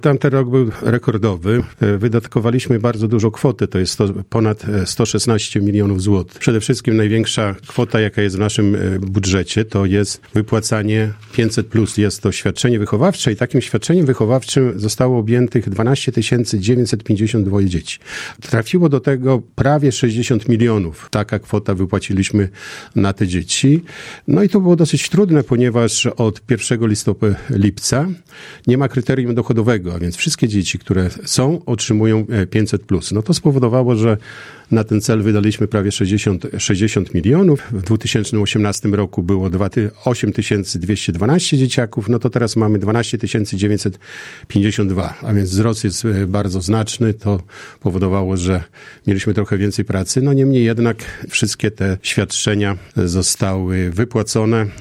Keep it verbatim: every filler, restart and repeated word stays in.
Tamten rok był rekordowy. Wydatkowaliśmy bardzo dużo kwoty, to jest sto, ponad sto szesnaście milionów złotych. Przede wszystkim największa kwota, jaka jest w naszym budżecie, to jest wypłacanie pięćset plus. Jest to świadczenie wychowawcze i takim świadczeniem wychowawczym zostało objętych dwanaście tysięcy dziewięćset pięćdziesiąt dwa dzieci. Trafiło do tego prawie sześćdziesiąt milionów. Taka kwota wypłaciliśmy na te dzieci. No i to było dosyć trudne, ponieważ od pierwszego listopada, lipca nie ma kryterium dochodowego, a więc wszystkie dzieci, które są, otrzymują pięćset plus. No to spowodowało, że na ten cel wydaliśmy prawie sześćdziesiąt, sześćdziesiąt milionów. W dwa tysiące osiemnastym roku było osiem tysięcy dwieście dwanaście dzieciaków, no to teraz mamy dwanaście tysięcy dziewięćset pięćdziesiąt dwa, a więc wzrost jest bardzo znaczny. To powodowało, że mieliśmy trochę więcej pracy, no niemniej jednak wszystkie te świadczenia zostały wypłacone.